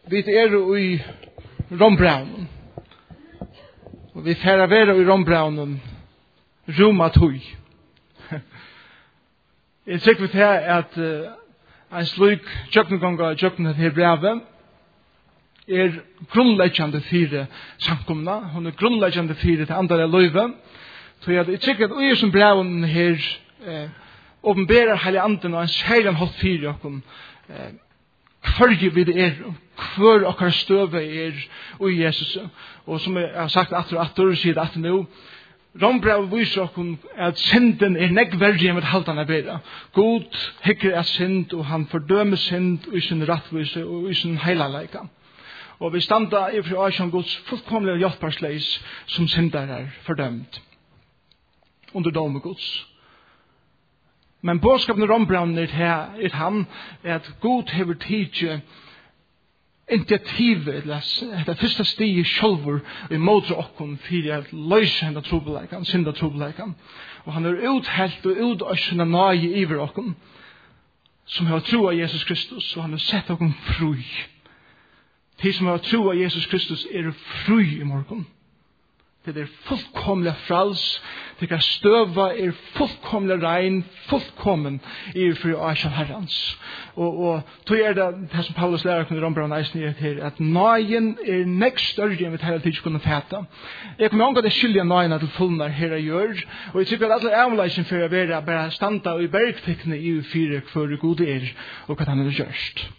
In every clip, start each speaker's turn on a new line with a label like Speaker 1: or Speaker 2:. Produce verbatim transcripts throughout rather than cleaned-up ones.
Speaker 1: Vi er i Rombraunen. Og vi færa vera i Rombraunen Roma tui. Jeg sikker til at uh, en slik tjøknegånga tjøknet her brevet er grunnleggjande fire samkomna. Hun er grunnleggjande fire til andre løyve. Så jeg sikker at vi som breven her eh, åpenberer hele anden og en seilen holdt fire okkom eh, hver vi det er, hver okkar støve er og Jesus. Og som jeg har sagt atter og atter, sier det atter nå, Rombrevet viser okkom at synden er negverdig enn haltan er bedre. God hikker er synd, og han fordømer synd i sin rattvise og i sin heilalega. Og vi standa i fri Asjan Guds fullkomlige hjelparsleis som syndar er fordømt under dom Guds. Men bådskapen i Rombraunen er, er han er at God hever tidje initiativet, det første stiget sjølver i måte okkon for at løse henne trobelekan, synda trobelekan. Og han er uthelt og utøsende nøye iver okkon, som har tro av Jesus Kristus, og han har sett okkon fri. De som har tro av Jesus Kristus er fri i morgen. Det er fullkomlig frals, det er støva er fullkomlig rein, fullkommen i fri Asjan Herrans. Og, og tog er det, det som Paulus lærer kunne Rombraunen eisen i her, at nøyen er nekst større enn vi hele tiden kunne fæta. Jeg kommer omgå det skyldige nøyene til fullnar her jeg gjør, og jeg tykker at alle avleisen for å være bare standa i bergtekne i fire for gode er, og hva han har gjørst.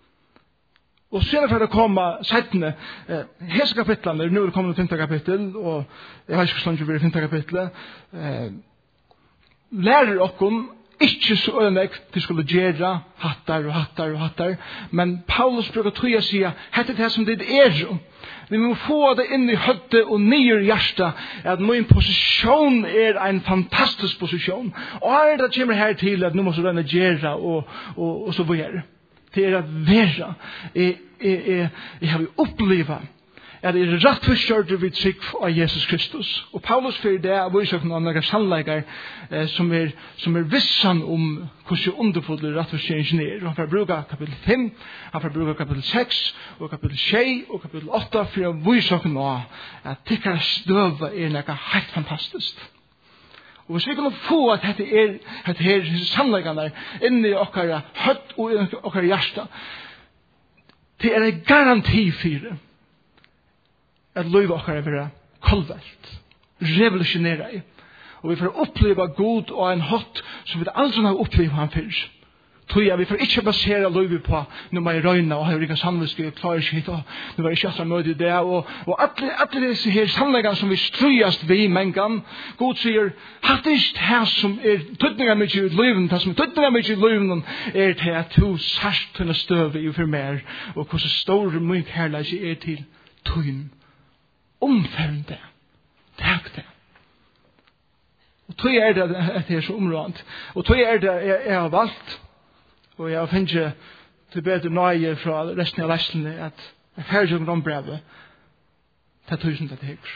Speaker 1: Og senere for å komme settene, eh, hese kapitlene, nå er det kommet til femte kapittel, og jeg har ikke slått over femte kapitlet, eh, lærer okkon ikke så øynek til skulle gjøre hattar og hattar og hattar, men Paulus bruker tog å si, hette det som det er. Vi må få det inn i høtte og nye hjärsta, at min posisjon er en fantastisk posisjon. Og er det kommer her til at nå må så denne gjøre og, og, og så videre. Det er at være. Jeg, jeg, jeg, jeg har opplevd at det er rett forstørre vid trygg av Jesus Kristus. Og Paulus fyrir det av virsøkken av noen sannleikar eh, som, er, som er vissan om hvordan underfulle rett forstørringen er. Han får bruka kapittel fem, han får bruka kapittel seks, og kapittel sju, og kapittel åtta for å virsøkken av at tikkara støva er noe helt fantastisk. Og hvis vi kunne få at dette er, dette her sannleggene inni okkara høtt og inni okkara hjärsta, det er en garanti for at livet okkara vil være kolvelt, revolusjonere i. Og vi får oppleva god og en høtt som vi aldri har opplevd han før. Tror jeg, vi får ikke basere livet på når man er røyna og har rikket sannviske og klarer ikke hit, og nå var det ikke møte i det, og, og alle, alle disse her sannleggene som vi strøyast vi i mengan, God sier, hatt ikke det som er tøtninga mykje i liven, det som er tøtninga mykje i liven, er til at du sørst til å støve i for mer, og hvordan store mye kærleik er til tøyn. Omfærende det. Takk det. Og tøy er det at det er så områdent. Og tøy er det jeg har valgt, og jeg finner til bedre nøye fra resten av lestene at jeg ferdig om rombrevet til tusen til hegger.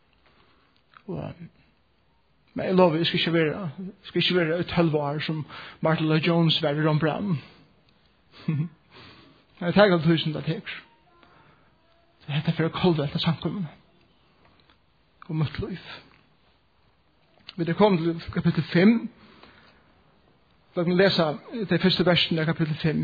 Speaker 1: Men jeg lover, jeg skal ikke være, skal ikke være tølv år som Martin Lloyd Jones var i rombrevet. Jeg tar alle tusen til hegger. Det heter for å kolde etter samkommen. Og møtt liv. Vi er kommet til kapittel fem. Da kan vi lese de første versene av kapittel fem.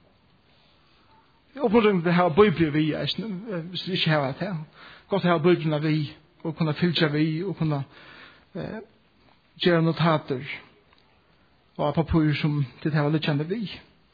Speaker 1: Jeg oppmuntrer til å ha bøybrev vi, hvis vi ikke har det. Godt å ha bøybrevene vi, og kunne fylle vi, og kunne eh, gjøre notater og papur som det har litt kjenne vi.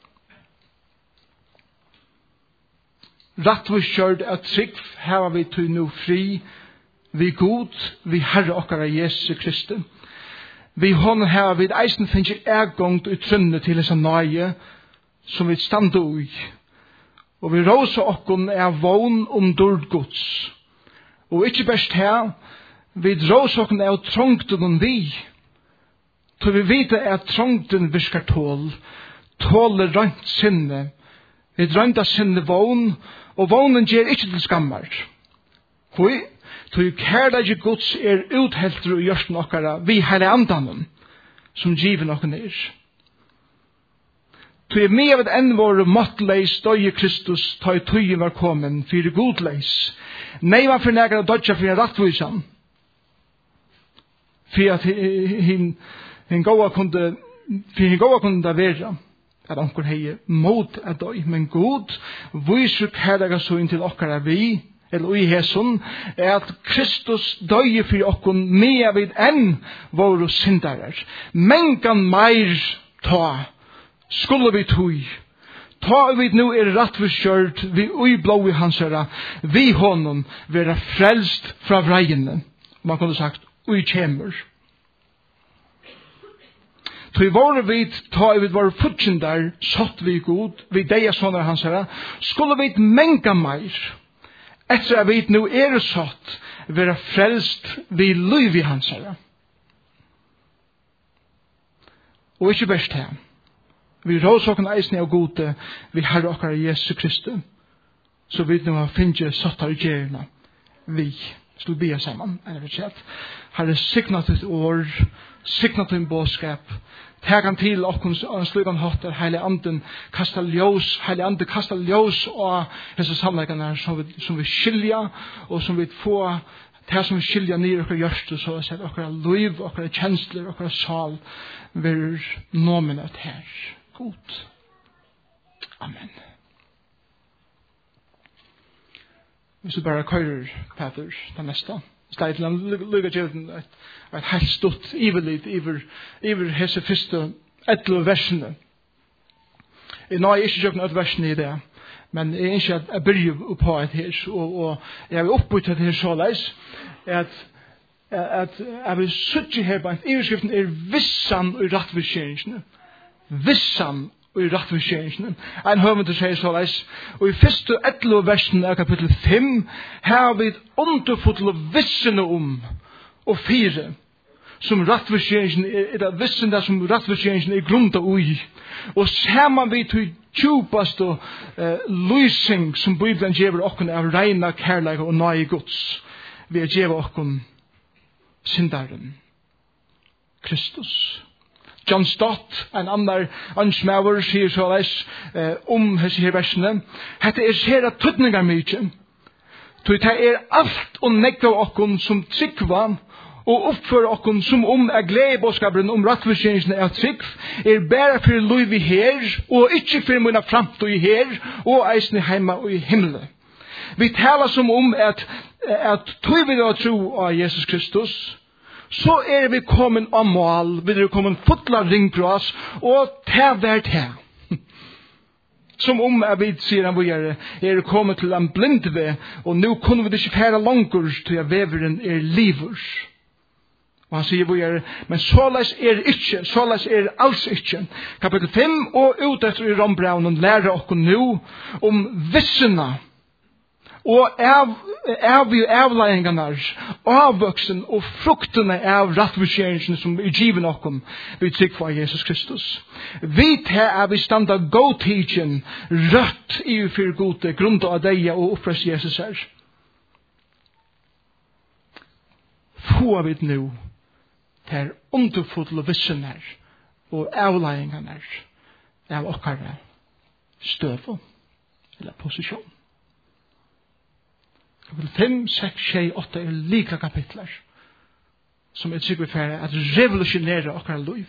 Speaker 1: Rattvistgjørd er trygg, her vi til nå fri, vi god, vi Herre okkara Jesus Kristi. Vi hånden her, vi eisen finnes ikke ergångt og trønne til disse nøye, som vi stande ui. Og vi råse okkon er vogn om dård gods. Og ikke best her, vi råse okkon er trångten om vi. Så vi vet at trångten virker tål, tåler rønt sinne. Vi drømte sinne vogn, og vognen gjør ikke til skammar. Hvor? Tog kærleik Guds er uthelter og gjørsten okkara vi hele andanen som giver nokken er. Tu er med av enn vår måttleis døye Kristus ta i tøyen var kommen fyrir godleis. Nei man fornegar av dødja fyrir rattvisan. Fyrir at hin hin gåa kunde fyrir hin gåa kunde vera at onkur hei mot at døy. Men god viser kærlega så inn til okkara vi eller i heson er at Kristus døye fyrir okkon med vid enn våre syndarar. Mengan meir ta skulle vi tui. Ta vi nu er rattforskjørt vi ui blå i hans herra vi honom vera frelst fra vreien. Man kunne sagt ui kjemur. Tui våre vid ta vi våre futjendar satt vi god vi deia sånne hans herra skulle vi menga meir etter at vi nu er satt vera frelst vi liv i hans herra. Og ikke best her. Vi rås okken eisne av gode vi herre okkar Jesu Kristi. Så vi nu har finnje sattar i gjerna. Vi skulle bia saman. Herre signat et år, signat en båskap. Tegan til okken slugan hatter, heile anden kasta ljós, heile anden kasta ljós og hese samleikane som vi, som vi skilja og som vi få det som vi skilja nir okkar hjørstu så at okkar liv, okkar kjensler, okkar sal vir nominat her. God. Amen. Hvis du bare køyrer, Peter, det neste. Stedet til han lukket djøven et, et helt stort iverliv iver, iver hese første etle versene. Jeg nå er ikke kjøkken et versene i det, men jeg er ikke at jeg begynner på et her, og, og jeg vil oppbytte det her så leis, at at jeg vil søtte her på en iverskriften er vissan og rettvisskjeringsene. Vissan og i rettvisskjeringsene. En høvende sier så leis, og i første etle versen av kapittel fem har vi et underfotle vissene om og fire som rettvisskjeringsene er det vissene som rettvisskjeringsene er grunnet ui. Og ser man vi til djupast og uh, lysing som Bibelen gjever okken av reina kærleik og nøye gods. Vi er gjever okken syndaren Kristus. John Stott, en annar ansmauer, sier så leis eh, om hese her versene. Hette er sér at tøtningar mykje. Det er alt og nekka okkon som tryggva og oppfører okkon som om er glede bådskaperen om rettvisskjeringsene er trygg, er bare for liv i her, og ikke for mine framtid i her, og eisne heima og i himmelen. Vi taler som om at, at tog vi da tro av Jesus Kristus, så er vi kommet om mål, vi er kommet fotla ringkross, og ta hvert her. Som om jeg vet, sier han, vi er, er kommet til en blindve, og nå kunne vi ikke fære langer til at veveren er livers. Og han sier, vi er, men såleis er ikke, såleis er alls ikke. Kapitel fem, og ut etter i Rombraunen lærer oss nå om vissene, og av, av avleiningarna, avvoksen og fruktene av rettvisskjeringsene som er given okkom vi trygg for Jesus Kristus. Vi tar er vi standa godtidjen rødt i for gode grunn av deg og opprest Jesus her. Få vi nå til underfotle vissene og avleiningarna av okkara støv eller posisjon. Kapitel fem, seks, sju, åtta er lika kapitler som er trygg for at revolusjonere okkar liv.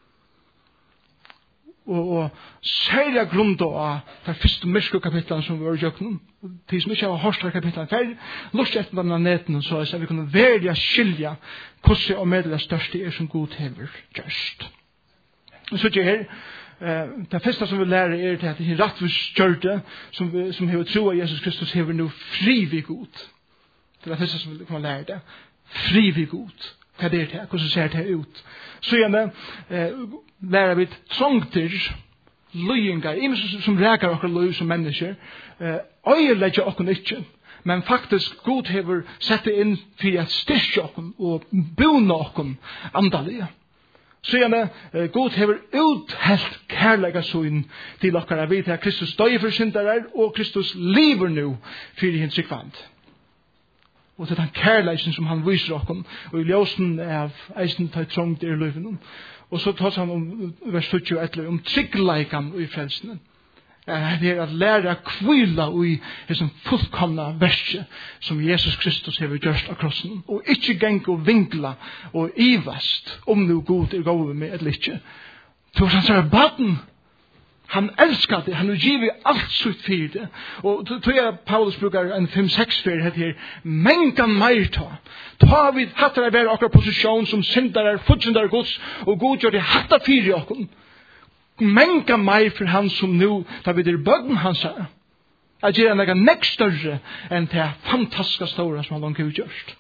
Speaker 1: Og, og særlig grunn av de første mørke kapitlene som vi har gjort nå, de som ikke har hørt av kapitlene, for lust etter denne neten, så er vi kunne velge skilja hvordan og med det største er som god hever gjørst. Så ikke her, Uh, det første som vi lærer er til at det er rettvisskjørte som, som har tro av Jesus Kristus har nå fri vid god. Det er det første som vi kan lære det. Fri vid god. Hva er det til? Hvordan ser det ut? Så gjerne uh, lærer vi trångter, løyingar, imen som, som rækar okker løy som mennesker, uh, øyelegger okker ikke. Men faktisk god har sett det inn for at styrke okker og bona okker andalige. Så gjerne, uh, God hever uthelt kærlega søyn til okkara vi til at Kristus døy for syndere, og Kristus lever nu fyrir hins tryggvand. Og til den kærleisen som han viser okkom, og i ljósen av eisen ta trångt i løyven. Og så tar han om vers tjueåtte, om tryggleikan i frelsen. Det er at lære kvila i som fullkomna verset som Jesus Kristus har gjort av krossen. Og ikke geng og vinkla og ivast om nu god er gode med eller ikke. Så han sier baden. Han elskar det, han har givet alt sitt for det. Og tror jeg Paulus brukar en fem seks for det her, mengan meir ta. Ta vi hattar er være akkurat posisjon som syndar er, futsindar gods, og god gjør det hattar fyrir okken. Menga meir for han som nu, da vi der bøgn hans her. Jeg gjør han ega nek større enn det fantastiska stora som han langt har gjørst.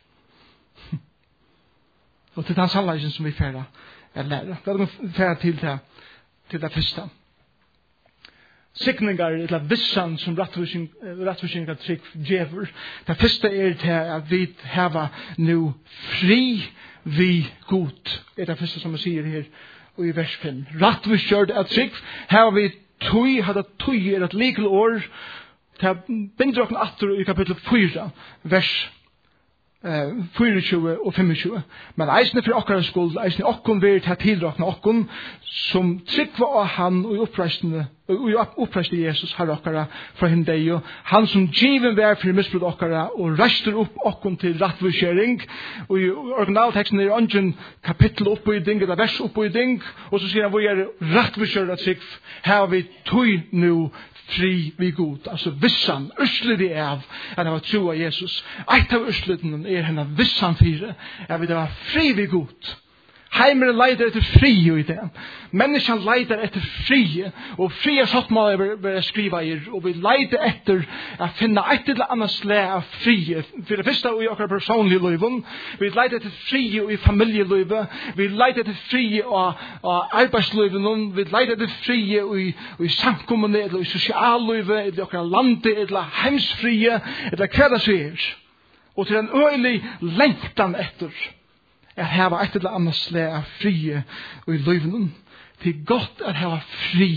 Speaker 1: Og til den sannleggen som vi færa er lære. Da er vi færa til det, til det første. Sikningar, eller vissan som rettvisningar trygg djever. Det første er til at vi heva nu fri vi god. Det er det første som vi sier her i vers fem. Rettvisgjørd er trygg. Her har vi tøy, hadde tøy er et legal år. Det binder okken atter i kapittel fire, vers Uh, tjuefire og tjue. Men eisne for okkara skuld, eisne okkon ver til tilrakna okkon, som tryggva av han og oppreistende, og oppreistende Jesus har okkara fra hinn deg, og han som given vær for misbrud okkara, og reister opp okkon til rettvisgjering, og i originalteksten er ungen kapittel oppbyding, eller vers oppbyding, og så sier han, hvor er rettvisgjøret trygg, her har vi tøy nu fri vi god. Altså vissan, urslydig av at det var tro av Jesus. Eit av urslyden er henne vissan fire, at det var fri vi god. Heimeren leiter etter fri i det. Menneskene leiter etter fri, og fri er satt mål over å skrive i, og vi leiter etter å finne et eller annet slag av fri. For det første i akkurat personlige liven, vi leiter etter fri i familielivet, vi leiter etter fri i arbeidsliven, vi leiter etter fri i, i samkommende, eller i sosiallivet, eller i akkurat landet, eller heimsfrie, eller hva det så er. Og til en øyelig lengtan etter at hava et eller annet slag av frie og i liven. Det er godt at hava fri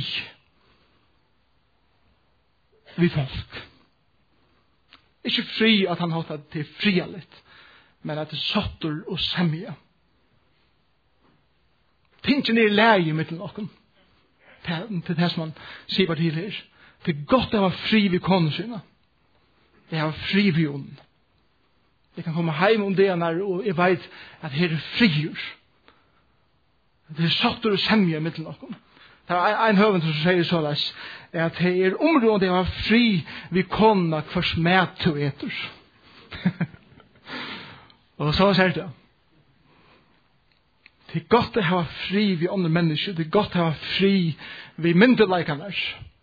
Speaker 1: vi folk. Ikke fri at han har tatt til fria litt, men at det er sotter og semje. Tingen er leie i midten av til det som han sier på til her. Det er godt at hava fri vi kone sine. Det er fri vi ånden. Jeg kan komme hjem om det og jeg vet at her er frigjør. Det er satt og semje i midten av dem. Det er en høvend som sier så løs, at det er området av fri vi konna hver smed til etter. Og så sier det. Det er godt å ha fri vi andre mennesker. Det er godt å ha fri vi myndelikene.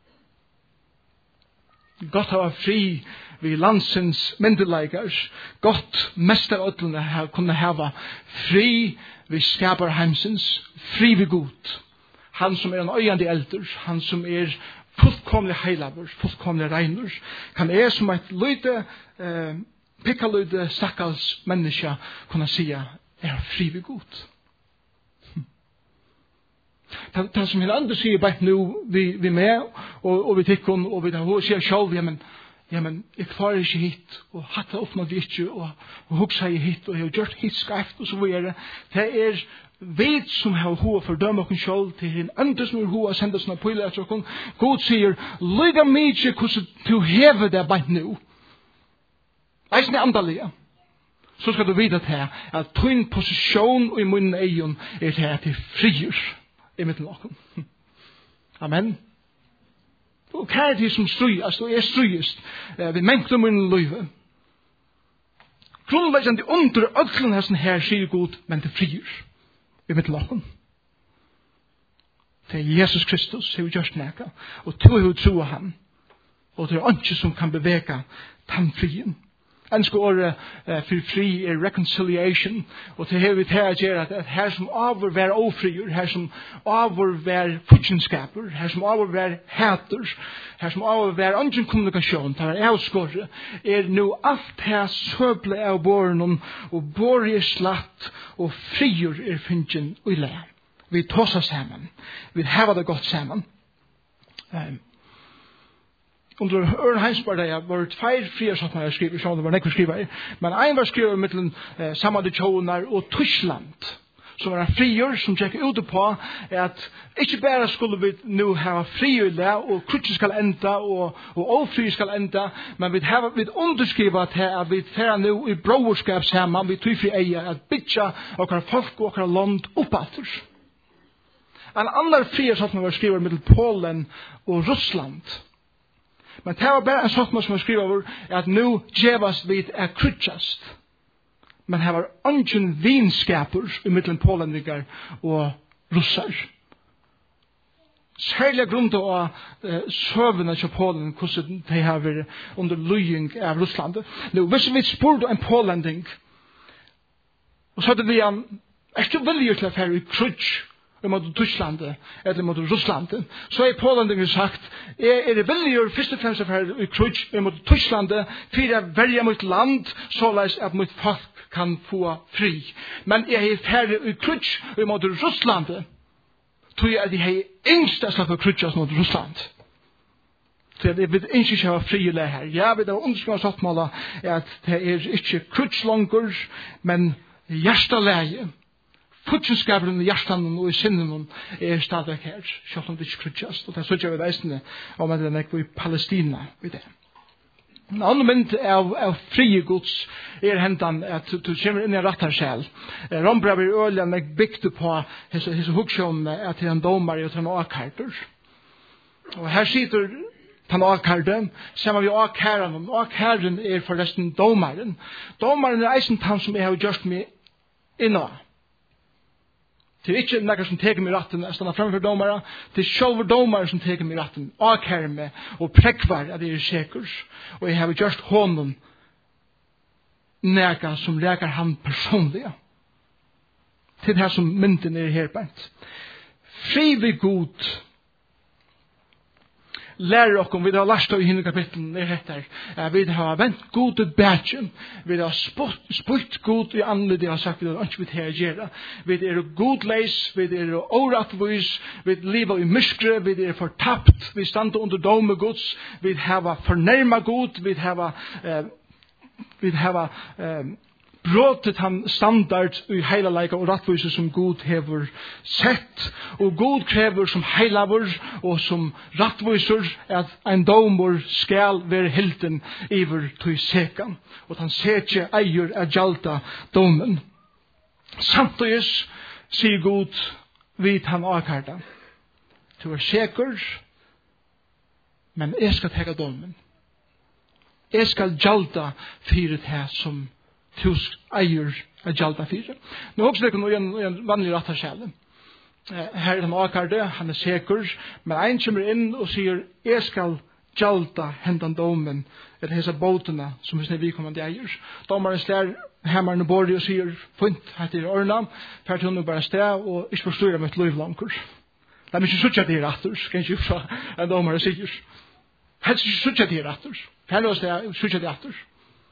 Speaker 1: Det er godt å ha fri vi landsens myndelikers, godt mest av ødlene her kunne hava fri vi skaper heimsens, fri vi god. Han som er en øyende elder, han som er fullkomlig heilaver, fullkomlig regner, kan er som et løyde, eh, pikkaløyde stakkals menneske kunne sige, er fri vi god. Det, det som hele andre sier bare nå, vi, vi med, og, og vi tikkun, og vi sier selv, ja, men ja, men jeg klarer ikke hit, og hatt det oppnådd ikke, og, og hugsa jeg hit, og jeg har gjort hit skreft, og så videre. Det er vi som har hova fordømme okken selv, til en andre som har hova sendt oss noen pøyler etter okken. God sier, lyga mykje hvordan du hever det bare nå. Eisen er andalige. Så skal du vite til at tøyn posisjon i munnen egen er til at det frigjør i midten okken. Amen. Og hva er det som strøyest, og er strøyest ved mengt om min løyve? Grunnleggende under ødlen hesten her sier god, men det frigjør i mitt laken. Det er Jesus Kristus, som vi gjør snakka, og to er jo tro av ham, og det er ikke som kan bevega tannfrien. Enske året uh, for fri er reconciliation, og til her vi tar å gjøre at her som over vær ofrier, her som over vær futjenskaper, her som over vær hater, her som over vær andre kommunikasjon, det er avskåret, er nå alt her søble av båren, og båre er slatt, og frier er finnes og i le. Vi tar oss sammen, vi har det godt sammen. Um, Under Ørn Heinsberg var det feir friarsatnar jeg skriver, det var nekkur skriver, men ein var skriver mellom eh, Samade Tjånar og Tyskland, som er en frier, som tjekker ut på, er at ikke bare skulle vi nå ha frier der, og krutset skal enda, og, og ofrier skal enda, men vi har vi underskriver til at vi fer nå i broderskap sammen, vi tror fri eier, at bytja okkar folk og okkar land oppatter. En annen frier som var skriver mellom Polen og Russland. Men det var bare en sånn som var skriver over, at nå djevas vi er krutjast. Men her var ingen vinskaper i middelen polendingar og russar. Særlig grunn til å uh, søvende til Polen, hvordan de har vært under løying av Russland. Nå, hvis vi spurte en polending, og så hadde vi han, er du villig til å fære i krutsk mot Tyskland eller mot Russland, så er polendingen sagt, er, er det villig først og fremst å fære i krutsk mot Tyskland, for å velge mot land, såleis at mot folk kan få fri. Men jeg er ferdig i krutsk mot Russland, tror jeg at jeg er yngst å slappe krutsk mot Russland. Så jeg vil ikke ha fri i det her. Jeg vil ha underskrivet sattmålet at det er ikke krutsk langer, men hjerteleie. Futsenskaperen i hjertanen og i sinnen er stadig her, selv om det ikke krutskast. Og det er så ikke vi veisende om at det er i Palestina ved det. En annen mynd av, av frie gods er hentan at du kommer inn i rattarskjell. Rombrev i Øljan er bygd på hese huksjon at det er en domar og en akarter. Og her sitter han akarten, sammen med akaren, og akaren er forresten domaren. Domaren er eisen han som jeg har gjort meg innan. Det er ikke noen som teker meg ratten, jeg stannar framfor domare, det er sjølver domare som teker meg ratten, akærer meg, og prekvar at det er sikkert, og jeg har gjort honom nega som reker han personlig. Til det her som mynden er her bænt. Fri vi god, lærer okkom, vi har lært av i hinne kapitlen, det heter, vi har vent god til bætjen, vi har spurt god i anledning, jeg har sagt, vi har ikke vidt her gjøre, vi er godleis, vi er åretvis, vi lever i myskre, vi er fortapt, vi stander under domegods, vi har fornærma god, vi har eh, vi har eh, brotet han standard i heila leika og rattvise som God hever sett, og God krever som heilavur og som rattviser at en domur skal være hilden iver til sekan, og at han setje eier at jalta domen. Samtidig sier God vid han akarta, du er sikker, men jeg skal tega domen. Jeg skal jalta fyrir det som tus eier a jalta fyrir. Nå også det kan en, en vanlig rattarskjelle. Her er han akkarde, han er sikker, men ein kommer inn og sier, jeg skal jalta hendan domen, eller hesa båtene som hvis vi kommer til eier. Domaren slær hemmeren og bordet og sier, funt, heter Ørna, for hun er bare sted, og ikke forstår mitt liv langt. Det er ikke suttja til ratter, skal ikke fra en domare sier. Helst ikke suttja til ratter. Her er det suttja til ratter.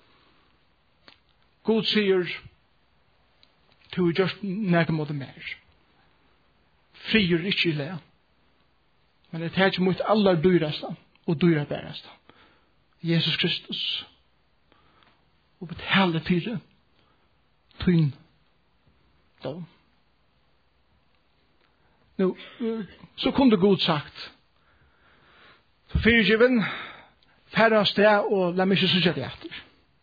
Speaker 1: God sier, du er just nærke mot det mer. Frier ikke i le. Men det er ikke mot aller dyreste og dyre bæreste. Jesus Kristus. Og betale fire. Tyn. Dom. Nå, så kunne God sagt, for fyrirgiven, færre av sted og la meg ikke sykje det etter.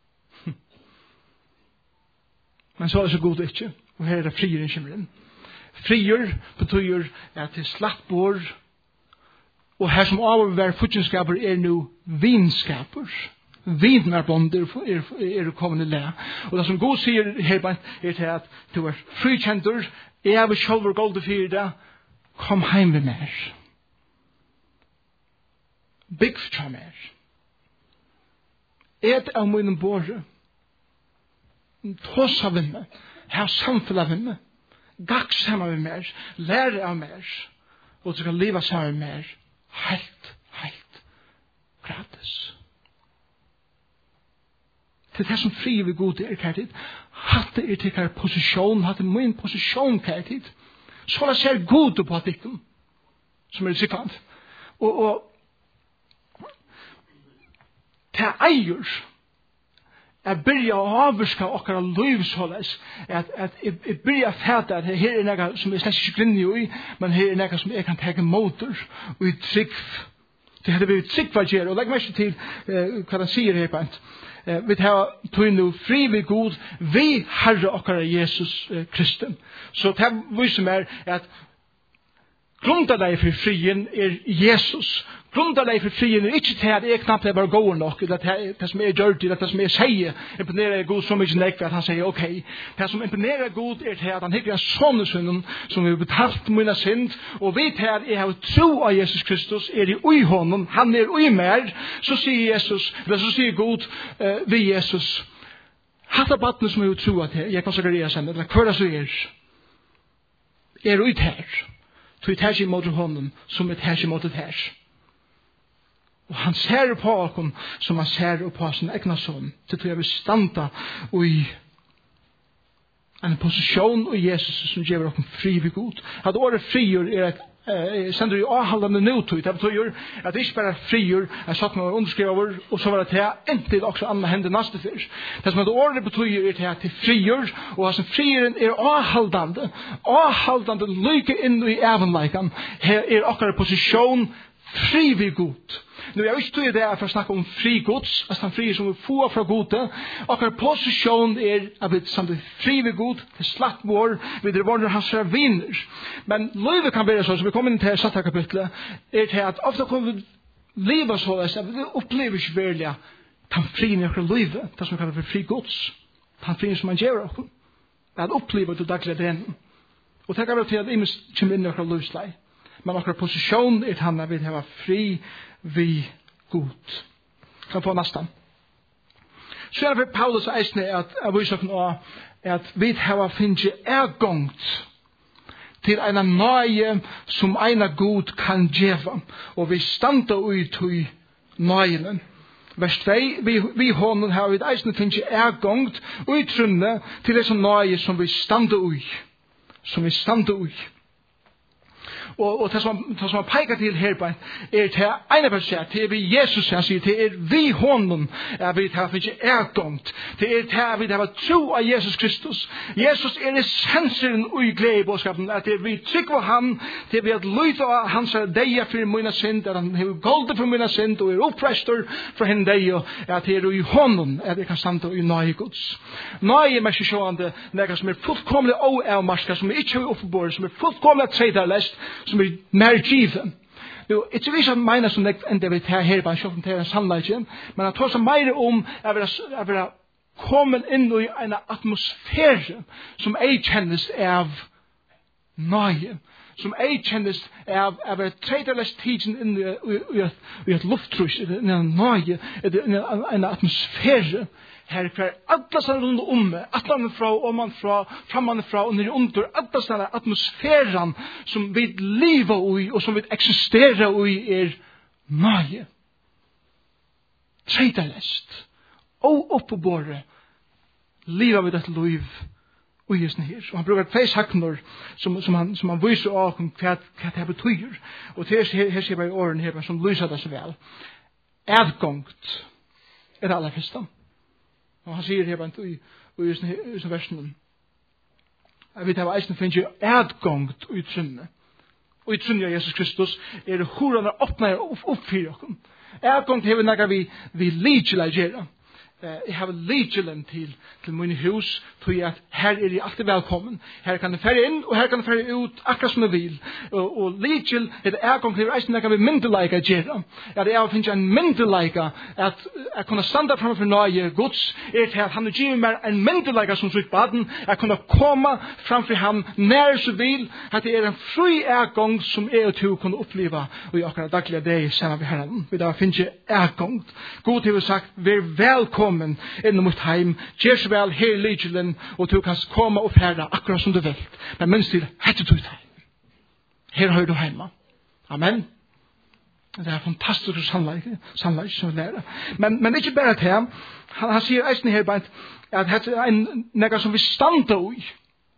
Speaker 1: Men så er det så god ikke. Og her er det frier en kommer inn. Frier betyr at det er slattbår. Og her som av å være futjenskaper er nå vinskaper. Vinarbonder er, er, er kommende le. Og det som god sier her er til at du er frikjenter. Jeg har selv gått for det. Kom hjem med mer. Bygg for mer. Et av mine båre. Tåsa vi med, her samfunnet vi med, gaks sammen vi mer, lære av mer, og du kan leve sammen mer, helt, helt gratis. Til det som fri vi god er kærtid, hatt det er til kær posisjon, hatt det min posisjon kærtid, så det ser god på artikken, som er sikkert. Og, og til eier, Jeg byrja å avvirka okkara livshålles, at, at jeg, jeg byrja å fæta at her er nega som jeg slett ikke grinner i, men her er nega som jeg kan teke motor og i trygg. Det hadde vi trygg hva gjør, og legg meg ikke til uh, hva han sier her på en. Uh, vi tar tog nu fri ved god, vi herre okkara Jesus uh, Kristus. Så det viser meg at grunderleie for frien er Jesus. Grunderleie for frien er ikke til at jeg knapt er bare går nok, eller det, det som er gjør til, det som jeg sier, imponerer Gud så mye nekve at han sier ok. Det som imponerer Gud er til at han hikker en sånne synden som vi betalt mine synd, og vi til at jeg har tro av Jesus Kristus, er i ui hånden, han er ui mer, så sier Jesus, eller så sier Gud uh, ved Jesus, hatt av battene som jeg har tro av til, jeg kan sikkert gjøre eller hva det så er, er ui ter. Så vi tar ikke imot hånden som vi tar ikke imot det her. Og han ser på oss som han ser på sin egna son. Til at vi standa i en posisjon i Jesus som gjør oss fri ved Gud. At året frigjør er et Uh, sender jo avhaldende nødtøy. Det betyr at det ikke bare er frigjør, jeg satt meg og underskrev over, og så var det til endelig også andre hender neste fyr. Det som at året betyr er til at det frigjør, og altså frigjøren er avhaldende, avhaldende lykke inn i evenleikan. Her er akkurat posisjon fri ved Gud. Nu jeg ikke tror det er for å snakke om fri gods, at han fri som vi får fra gode. Akkurat posisjon er at vi samtidig fri ved god, til slatt vår, vi er våre hans vinner. Men livet kan være sånn, som vi kommer inn til satte kapitlet, er til at ofte kommer vi livet så, at vi opplever ikke virkelig at han fri i akkurat livet, det som vi kaller for fri gods. Han fri som han gjør oss. At opplever det daglig den. Og det kan være til at vi kommer inn i akkurat livsleie. Men akkurat posisjon er at han er vil ha fri vi god. Kan få nästan. Så er det for Paulus eisne at jeg viser nå at vi har finnet ergongt til en nøye som en god kan gjøre, og vi standa ut i nøyene. Vers två, vi, vi hånden har vi eisne finnet ergongt og i trunne til det som nøye som vi standa ut. Som vi standa ut. Og, og det som, det som han peker til her på er til ene person, til vi Jesus, han sier, til er vi hånden, at vi har ikke ergongt, til er til at vi har tro av Jesus Kristus. Jesus er essensen i glede i bådskapen, at det er vi trykker han, til vi har lyttet av hans deia for mine synd, at han har goldet for mine synd, og er opprester for henne deia, at det er i hånden, at det kan stande i nøye gods. Nøye er ikke sånn, noe som er fullkomlig oavmarska, som er ikke oppebord, som er fullkomlig tredalest, som er mer given. Jo, ikke vi som mener som det enn det vi tar her, bare selv om det er en sannleggen, men jeg tar så mer om at vi har kommet inn i en atmosfære som ei kjennes av nøye, som ei kjennes av at vi har tredjelest tiden inn i et lufttrus, i en nøye, i en atmosfære, her kvar alla sånne rundt om meg, atlan fra, oman fra, framan fra, og nere under, alla sånne atmosfæren som vi lever i, og som vi eksisterer i, er nøye. Tredjelest. Og oppebåret, lever vi dette liv, og i sånn her. Og han bruker tve sakner, som, som, han, som han viser av hva, hva det betyr. Og til her, her ser jeg bare i årene her, som lyser det så vel. Adgångt er det aller første. Og han sier her bant i, i, i, i versen. Jeg vet at eisen finner adgångt i trunne. Og i trunne av Jesus Kristus er det hvordan er åpnet og oppfyrer oss. Adgångt har vi nægget vi, vi lidgjela gjøre. Jeg har legelen til, til mine hus, tror jeg at her er jeg alltid velkommen. Her kan jeg fære inn, og her kan jeg fære ut, akkurat som jeg vil. Og, og legel er det jeg kommer til reisen, jeg kan vi myndeleika gjøre. At jeg finner en myndeleika, at jeg kunne standa frem for nøye gods, er til at han gir meg en myndeleika som sitt baden, jeg kunne komme frem for ham nær så vil, at det er en fri ergang som jeg og to kunne oppleve, og i akkurat daglige dag sammen med herren. Vi da finner ergang. God til å sagt, vær velkommen inn mot heim, gjør så vel her i legelen, og du kan komme og fære akkurat som du vil. Men minst til, hette du heim. Her hører du heima. Amen. Det er fantastisk sannleik, sannleik som vi lærer. Men, men ikke bare til, han, han sier eisen her bare, at dette er en nega som vi standa i.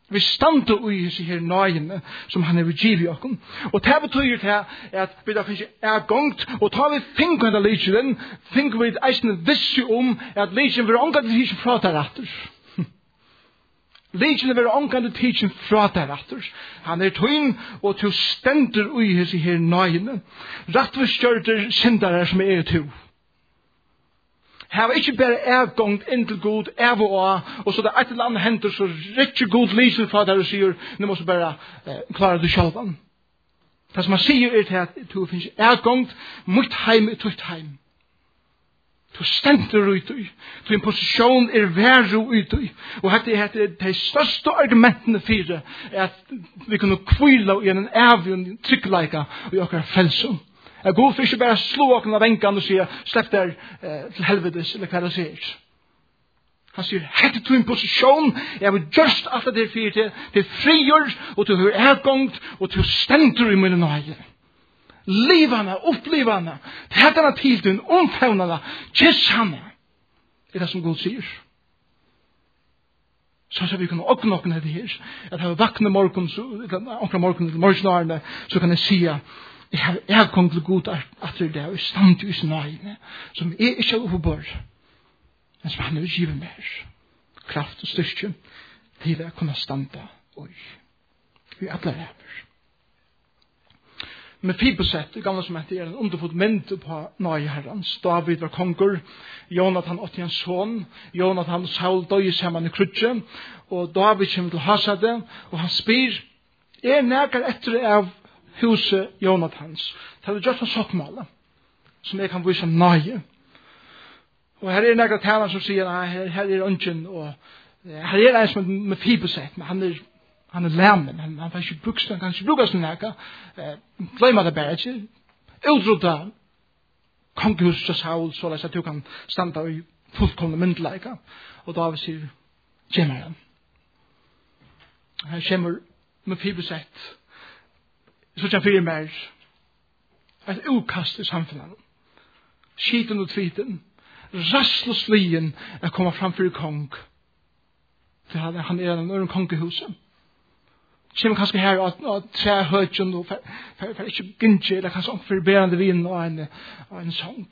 Speaker 1: Vi stande i sig her nøyene som han er givet okken. Og det betyr til at vi da kanskje er gongt, og tar vi finker av legenen, finker vi eisende visse om at legenen vil omgå til tidsen fra deratter. Legenen vil omgå til tidsen fra deratter. Han er tøyen og til stender i sig her nøyene. Rattvistgjørter syndere som er to. Her var ikke bare ergongt inn til Gud, av og av, og så det er et eller annet henter, så rekker Gud lyser fra der og sier, nå må du bare eh, klare det selv. Det som han sier er til at du finnes ergongt, mitt heim er tutt heim. Du stender ut i, du en posisjon er verre ut i, og dette er de største argumentene for det, at vi kunne kvile i en avgjørende tryggleika i akkurat felsen. Jeg går for ikke bare slå åken av venkan og sier, slepp der eh, til helvedes, eller hva det sier. Han sier, hette du en posisjon, jeg vil gjørst alt det for til, til frigjør, og til høyre ergongt, og til stender i mine nøye. Livene, opplivene, til hettene til den, omfavnene, kiss henne, er det som Gud sier. Så så vi kan åkne åkne det her, at jeg vakne morgen, åkne morgen til morgenarene, så kan jeg sige, jeg har jeg kom til god at det er stand i sin øyne, som er ikke overbør, men som han vil give mer kraft og styrke til å kunne stande og vi alle er. Med Fiboset, det gamle som heter, er en underfot mynd på nøye herrens. David var konger, Jonathan åtte en son, Jonathan og Saul døde sammen i krutje, og David kommer til Hasade, og han spyr, er nærkere etter av huset Jonathans. Det er just en sokkmåle, som jeg kan vise nøye. Og her er nærkere taler som sier, nei, her, her er ønsken, og her er en som med Fiboset, men han er Han er lemmen, han, han får ikke bruks, han kan ikke brukes til nækka. Eh, Gløyma det bare ikke. Utrota kongehus til Saul, så at du kan standa i fullkomne myndleika. Og da vi sier, kjemmer han. Her kjemmer med Fiboset. Så kjemmer fyrir mer et ukast i samfunnet. Skiten og tviten. Rassel og slien er kommet fram fyrir kong. For han er en øren kongehuset. Kjem kanskje her og tre høytjen og for ikke gynnsi, eller kanskje omfyrir berande vinn og en, og en sang.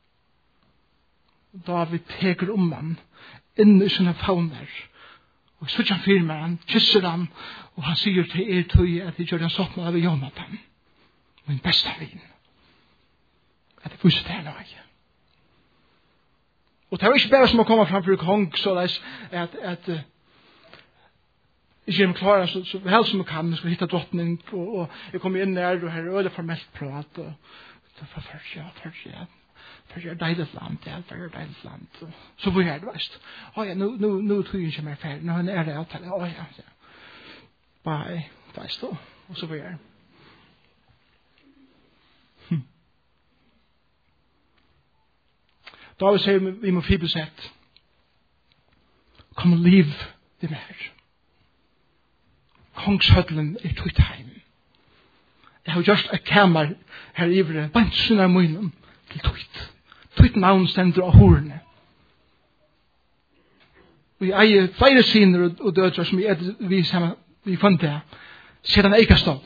Speaker 1: David teker om han inn i sine fauner, og så kjem fyrir med han, kysser han, og han sier til er tøy at de gjør en sånn av Jonathan, min beste vinn. At det viser det nøy. Og det var ikke bare som å komme fram for kong, så at, at ikke er klar, så, så helst som jeg kan, jeg skal hitte drottning, og, og jeg kommer inn der, og her er øde formelt prat, og for først, ja, først, ja, først er deilig land, ja, først er deilig land, og så hvor er det, veist? Å ja, nå, nå, nå tror jeg ikke mer ferdig, nå er det avtale, å ja, ja, bye, veist du, og så hvor er det. Hm. Da vil jeg si, vi må Fiboset, kom og liv det mer. Kongshødlen er tøyt heim. Jeg har gjort et kamer her i Ivre, bant sunn av munnen til tøyt. Tøyt navn stender av horene. Og jeg eier flere syner og dødre som vi, vi fant det, sedan eikastall.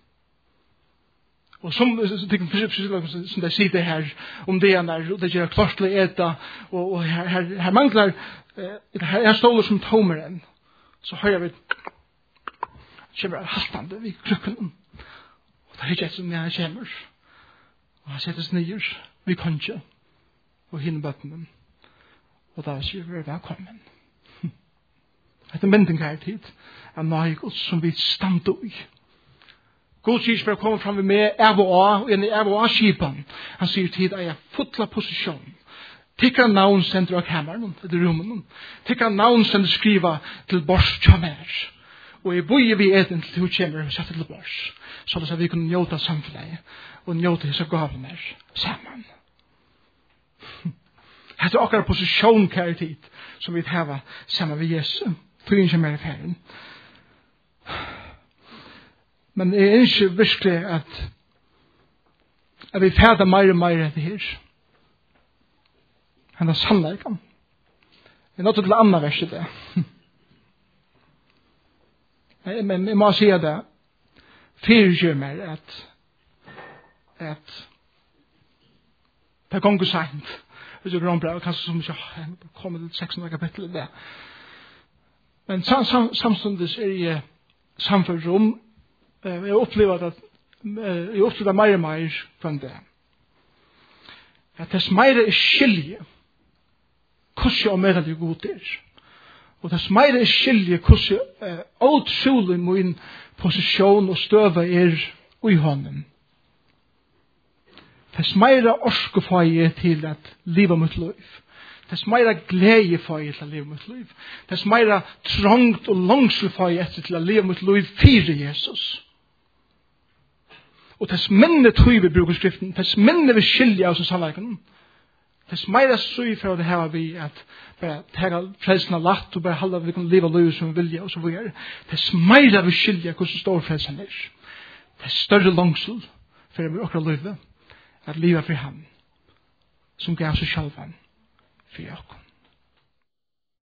Speaker 1: Og som, som de sier det her, om det er der, og det gjør klart til å ete, og, og her, her, her mangler, her er ståler som tomeren, så hører vi kommer haltande vid klukken. Og det er ikke et som jeg kommer. Og han settes nyer vid konge og hinnebøttene. Og da sier vi velkommen. Etter mynding her tid er nøye Guds som vi stande i. God sier for å komme fram med av og av, og en av og av skipen. Han sier tid er jeg fotla posisjon. Tikka navn sender av kammeren, eller rommen. Tikka navn sender skriva til bors kjammer. Og jeg bøyer vi eten til hun kommer og setter til bors, så at vi kan njóta samfunnet og njóta disse gavene sammen. Dette er akkurat posisjon kjære tid som vi tar sammen med Jesus. Tog ikke mer i ferien. Men jeg er ikke virkelig at at vi fæder mer og mer etter her. Han er sannleikken. Jeg er nødt til andre vers i det. Men jeg må si det, fyrir meg at, at det gonger sent. Hvis jeg grønner brev, kanskje som ikke kommer til seks hundre kapittel i det. Men sam, sam, samstundes er jeg samfunnet om, jeg opplever at jeg opplever mer og mer fra det. At dess mer er skilje, hvordan og medelig god er. Og dess mer er skilje, hvordan åtskjulig min posisjon og støve er i hånden. Dess meira orske får jeg til at liva mitt liv. Dess meira glede får jeg til at liva mitt liv. Dess meira trangt og langsel får jeg til at liva mitt liv fire Jesus. Og dess minne tøy vi bruker skriften, dess minne vi skilja oss i sannleiken, dess meira søy for det her vi at bare tega frelsen av latt og bare halda vi kan liva liv som vi vilja og så videre. Dess meira vi skilja hvordan stor frelsen er. Dess større langsel for vi okra livet at livet for ham som gav seg sjálvan for Jakob.